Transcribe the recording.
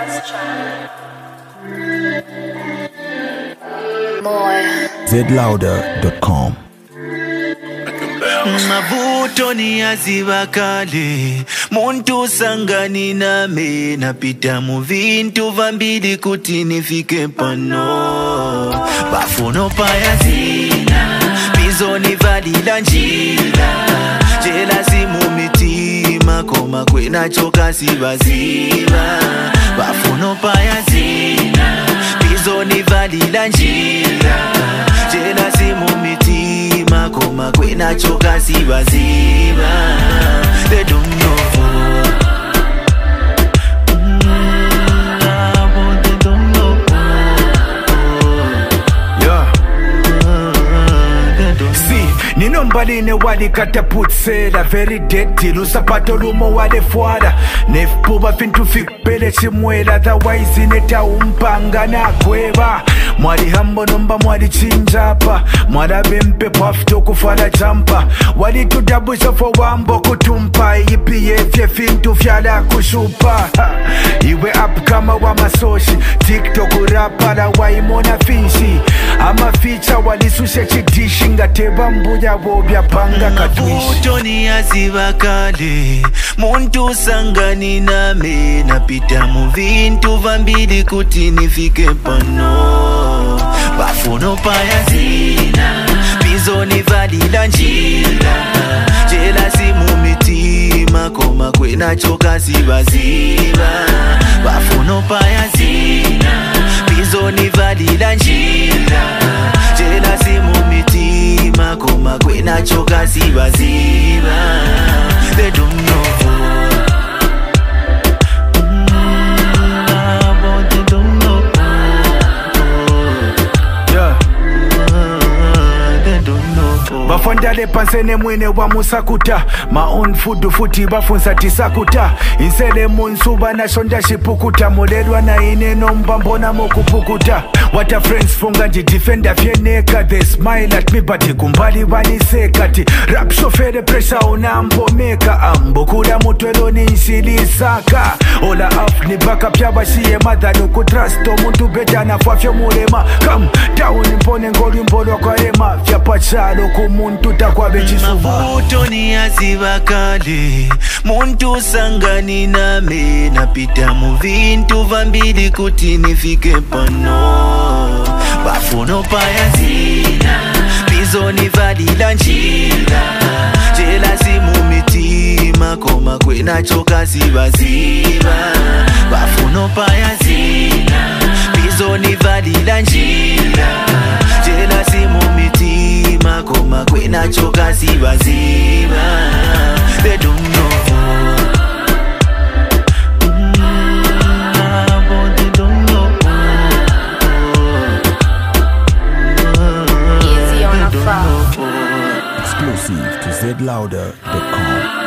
zlouder.com. Mavuto ni aziva kale, muntu sangani name napita mu vintu vambili kuti nifike pano. Bafuno paya zina, bizoni valila njila, jelasi mu mitima koma kwena choka sibaziba. Bafuno paya zina, bizoni valila njila, jelasi mu mitima koma kwena choka sibaziba. They don't know. They don't know. Yeah. See, nino mbaline wali kataputsela very dirty lusapato lumo wale fuada nefupuba fintu fikpele chimwela otherwise neta umpanga na kweba mwali hambo nomba mwali chinjapa mwala bempe pafto kufala champa wali tudabusha fo wambo kutumpa ipi efye fintu fyala kushupa iwe up kama wa masoshi TikTok rapala waimona finshi ama feature wali sushe chidishi ngateba mbuya bobya panga katwishi Mavuto ni aziva kale, muntu sangani name napita mu vintu vambili kuti nifike pano. Bafuno paya zina, bizoni valila njila, jelasi mu mitima koma kwena choka sibaziba. Bafuno paya zina, bizoni valila njila, jelasi mu mitima koma kwena choka sibaziba. They don't know. They don't know. yeah. They don't know. Bafondale pansene mwene wa musakuta my own food futi bafunsa tisakuta insele munsuba na shonda shipukuta molelwa na ine nomba mbona mokupukuta what a friends funga nji defender fyeneka they smile at me but kumbali baniseka ti rap shofere pressure unampomeka ambukula mutwelo nishilisaka ola af ni baka pya bashiye madhano kutrust omuntu beta nafafyo mulema come down mpone ngoli mbolo kwa ema fya pachalo kumuntu takwabe chisuba Mavuto ni aziva kale, muntu sangani name napita mu vintu vambili kuti nifike pano. Bafuno paya zina, bizoni valila njila, jelasi mu mitima koma kwena choka sibaziba. Bafuno paya zina, bizoni valila njila, jelasi mu mitima koma kwena choka sibaziba. They don't know. They don't know. Easy on a phone. Exclusive to zlouder.com.